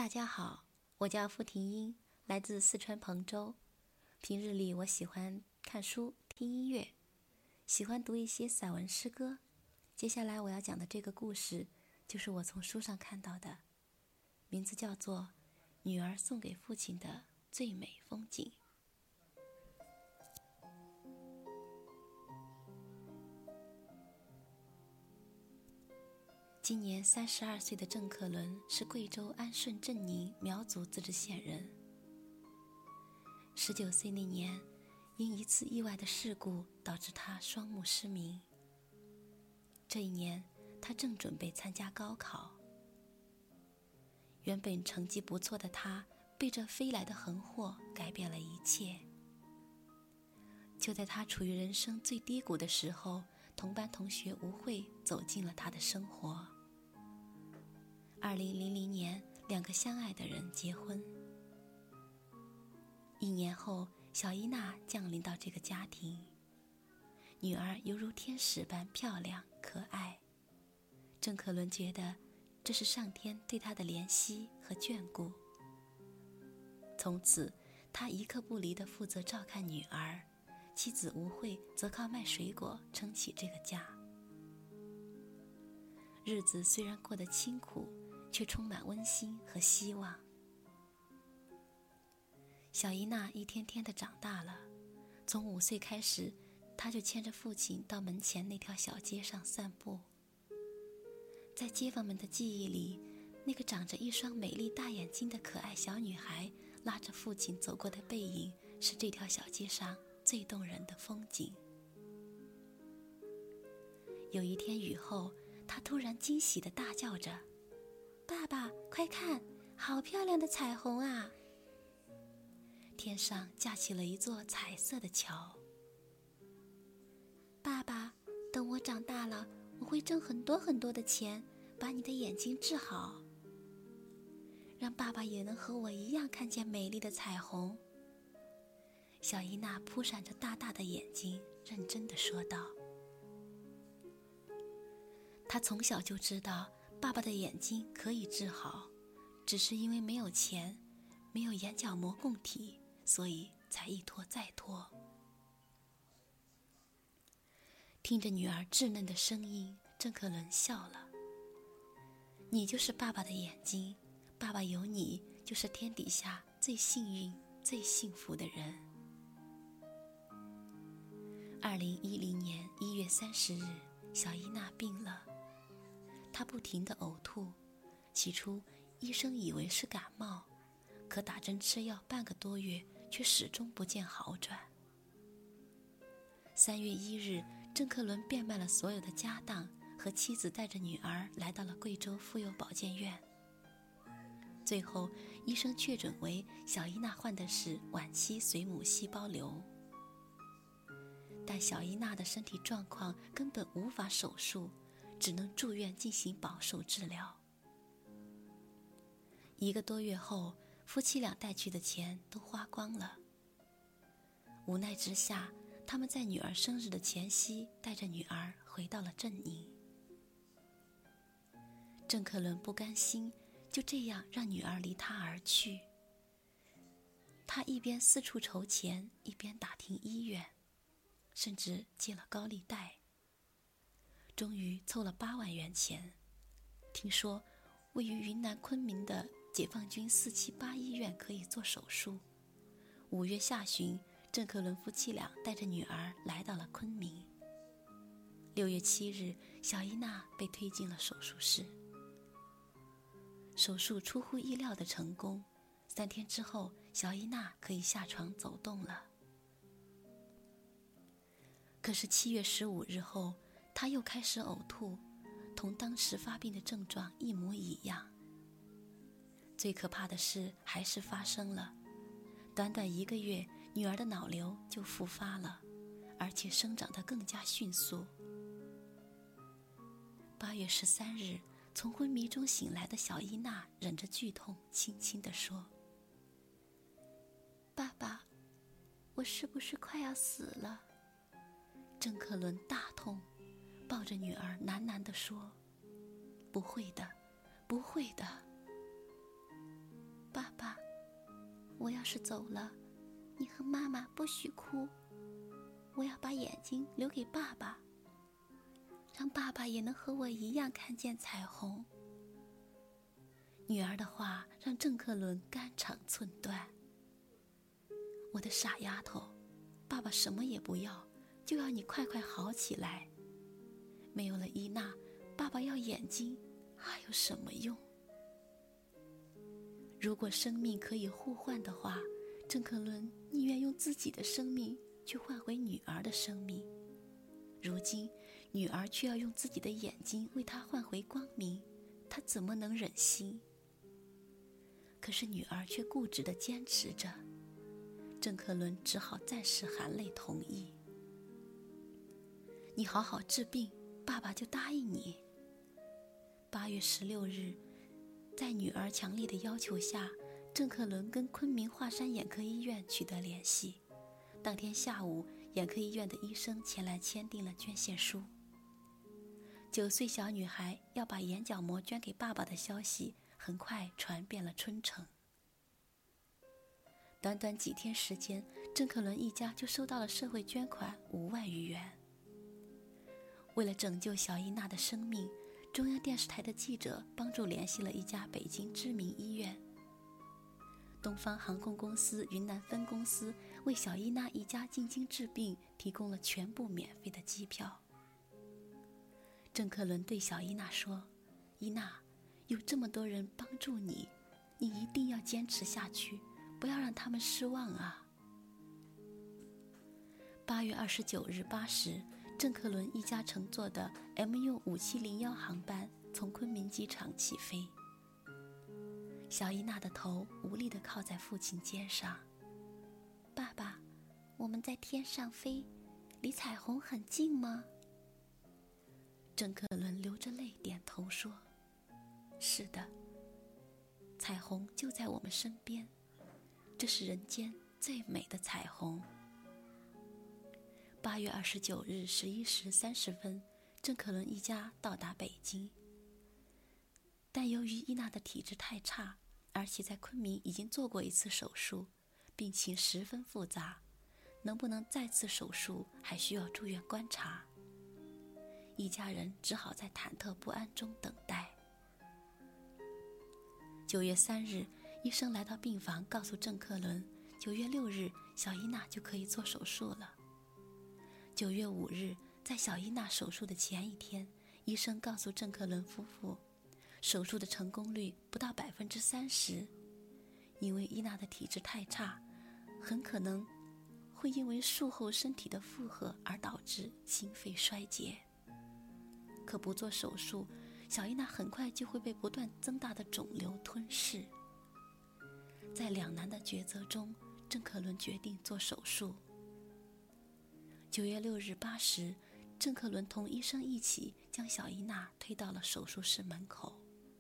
大家好，我叫付婷英，来自四川彭州。平日里我喜欢看书、听音乐，喜欢读一些散文诗歌。接下来我要讲的这个故事，就是我从书上看到的，名字叫做《女儿送给父亲的最美风景》。今年32岁的郑克伦是贵州安顺镇宁苗族自治县人。19岁那年，因一次意外的事故导致他双目失明。这一年，他正准备参加高考。原本成绩不错的他，被这飞来的横祸改变了一切。就在他处于人生最低谷的时候，同班同学吴慧走进了他的生活。2000年，2个相爱的人结婚。1年后，小伊娜降临到这个家庭，女儿犹如天使般漂亮可爱。郑克伦觉得这是上天对他的怜惜和眷顾。从此，他一刻不离地负责照看女儿，妻子吴慧则靠卖水果撑起这个家。日子虽然过得清苦，却充满温馨和希望。小伊娜一天天地长大了，从5岁开始，她就牵着父亲到门前那条小街上散步。在街坊们的记忆里，那个长着一双美丽大眼睛的可爱小女孩拉着父亲走过的背影，是这条小街上最动人的风景。有一天雨后，她突然惊喜地大叫着：“爸爸，快看，好漂亮的彩虹啊！”天上架起了一座彩色的桥。爸爸，等我长大了，我会挣很多很多的钱，把你的眼睛治好，让爸爸也能和我一样看见美丽的彩虹。小伊娜扑闪着大大的眼睛，认真地说道。她从小就知道爸爸的眼睛可以治好，只是因为没有钱，没有眼角膜供体，所以才一拖再拖。听着女儿稚嫩的声音，郑克伦笑了。你就是爸爸的眼睛，爸爸有你就是天底下最幸运最幸福的人。2010年1月30日，小伊娜病了。她不停地呕吐，起初医生以为是感冒，可打针吃药半个多月，却始终不见好转。3月1日，郑克伦变卖了所有的家当，和妻子带着女儿来到了贵州妇幼保健院。最后，医生确诊为小伊娜患的是晚期髓母细胞瘤。但小伊娜的身体状况根本无法手术，只能住院进行保守治疗。1个多月后，夫妻俩带去的钱都花光了。无奈之下，他们在女儿生日的前夕带着女儿回到了镇宁。郑克伦不甘心就这样让女儿离他而去，他一边四处筹钱，一边打听医院，甚至借了高利贷。终于凑了8万元钱，听说位于云南昆明的解放军478医院可以做手术。5月下旬，郑克伦夫妻俩带着女儿来到了昆明。6月7日，小伊娜被推进了手术室。手术出乎意料的成功，3天之后，小伊娜可以下床走动了。可是7月15日后，她又开始呕吐，同当时发病的症状一模一样。最可怕的事还是发生了，短短1个月，女儿的脑瘤就复发了，而且生长得更加迅速。8月13日，从昏迷中醒来的小伊娜忍着剧痛，轻轻地说：“爸爸，我是不是快要死了？”郑克伦大痛，抱着女儿喃喃地说：“不会的，不会的。” 要是走了，你和妈妈不许哭，我要把眼睛留给爸爸，让爸爸也能和我一样看见彩虹。女儿的话让郑克伦肝肠寸断。我的傻丫头，爸爸什么也不要，就要你快快好起来。没有了伊娜，爸爸要眼睛还有什么用？如果生命可以互换的话，郑克伦宁愿用自己的生命去换回女儿的生命。如今女儿却要用自己的眼睛为他换回光明，他怎么能忍心？可是女儿却固执地坚持着，郑克伦只好暂时含泪同意。你好好治病，爸爸就答应你。8月16日，在女儿强烈的要求下，郑克伦跟昆明华山眼科医院取得联系。当天下午，眼科医院的医生前来签订了捐献书。9岁小女孩要把眼角膜捐给爸爸的消息很快传遍了春城。短短几天时间，郑克伦一家就收到了社会捐款5万余元。为了拯救小伊娜的生命，中央电视台的记者帮助联系了一家北京知名医院。东方航空公司云南分公司为小伊娜一家进京治病提供了全部免费的机票。郑克伦对小伊娜说：“伊娜，有这么多人帮助你，你一定要坚持下去，不要让他们失望啊。”8月29日8时，郑克伦一家乘坐的 MU5701 航班从昆明机场起飞。小伊娜的头无力地靠在父亲肩上。爸爸，我们在天上飞，离彩虹很近吗？郑克伦流着泪点头说：“是的，彩虹就在我们身边，这是人间最美的彩虹。”8月29日11时30分，郑克伦一家到达北京。但由于伊娜的体质太差，而且在昆明已经做过一次手术，病情十分复杂，能不能再次手术还需要住院观察。一家人只好在忐忑不安中等待。9月3日，医生来到病房告诉郑克伦，9月6日小伊娜就可以做手术了。9月5日，在小伊娜手术的前一天，医生告诉郑克伦夫妇，手术的成功率不到30%，因为伊娜的体质太差，很可能会因为术后身体的负荷而导致心肺衰竭。可不做手术，小伊娜很快就会被不断增大的肿瘤吞噬。在两难的抉择中，郑克伦决定做手术。9月6日8时，郑克伦同医生一起将小伊娜推到了手术室门口。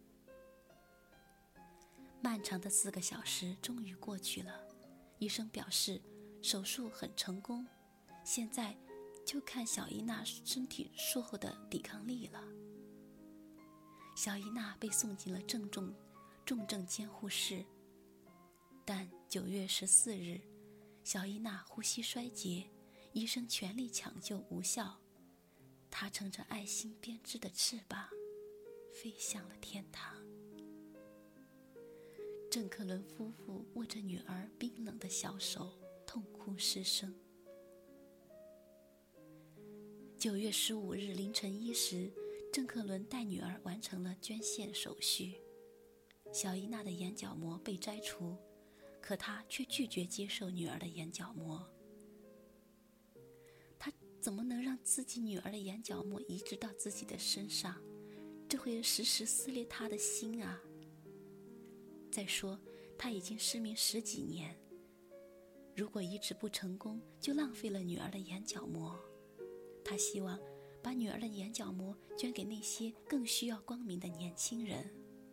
漫长的4个小时终于过去了，医生表示手术很成功，现在就看小伊娜身体术后的抵抗力了。小伊娜被送进了重症监护室，但9月14日，小伊娜呼吸衰竭，医生全力抢救无效，她乘着爱心编织的翅膀，飞向了天堂。郑克伦夫妇握着女儿冰冷的小手，痛哭失声。9月15日凌晨1时，郑克伦带女儿完成了捐献手续。小伊娜的眼角膜被摘除，可他却拒绝接受女儿的眼角膜。他怎么能让自己女儿的眼角膜移植到自己的身上？这会时时撕裂他的心啊！再说，他已经失明10几年，如果移植不成功，就浪费了女儿的眼角膜。他希望把女儿的眼角膜捐给那些更需要光明的年轻人。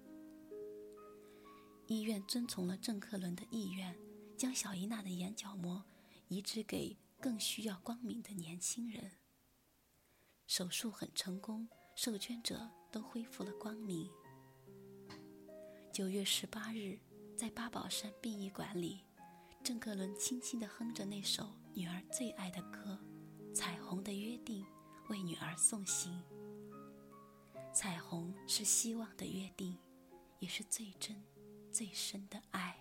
医院遵从了郑克伦的意愿，将小伊娜的眼角膜移植给更需要光明的年轻人。手术很成功，受捐者都恢复了光明。9月18日，在八宝山殡仪馆里， 郑克伦轻轻地哼着那首女儿最爱的歌《彩虹的约定》，为女儿送行。彩虹是希望的约定，也是最真最深的爱。